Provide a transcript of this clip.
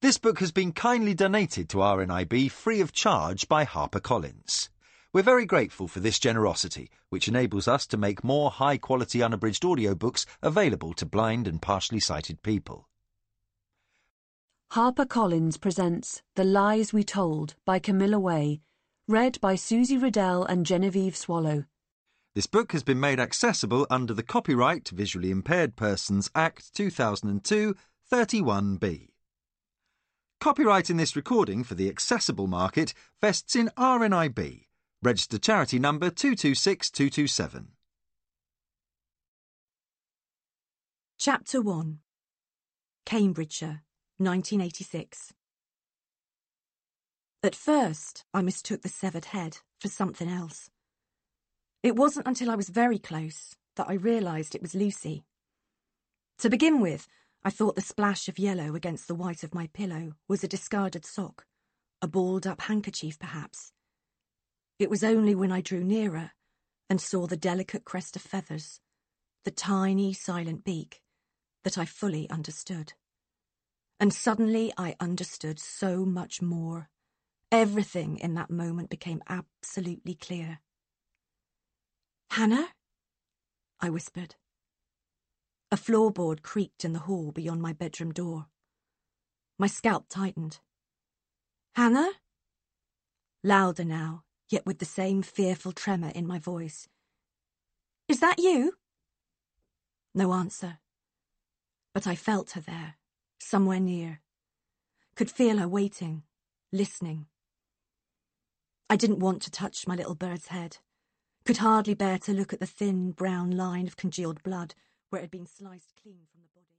This book has been kindly donated to RNIB free of charge by HarperCollins. We're very grateful for this generosity, which enables us to make more high-quality unabridged audiobooks available to blind and partially sighted people. HarperCollins presents The Lies We Told by Camilla Way, read by Susie Riddell and Genevieve Swallow. This book has been made accessible under the Copyright Visually Impaired Persons Act 2002, 31B. Copyright in this recording for the accessible market vests in RNIB, registered charity number 226227. Chapter 1. Cambridgeshire, 1986. At first, I mistook the severed head for something else. It wasn't until I was very close that I realised it was Lucy. To begin with, I thought the splash of yellow against the white of my pillow was a discarded sock, a balled-up handkerchief perhaps. It was only when I drew nearer and saw the delicate crest of feathers, the tiny, silent beak, that I fully understood. And suddenly I understood so much more. Everything in that moment became absolutely clear. "Hannah?" I whispered. A floorboard creaked in the hall beyond my bedroom door. My scalp tightened. "Hannah?" Louder now, yet with the same fearful tremor in my voice. "Is that you?" No answer. But I felt her there, somewhere near. Could feel her waiting, listening. I didn't want to touch my little bird's head. Could hardly bear to look at the thin, brown line of congealed blood where it had been sliced clean from the body.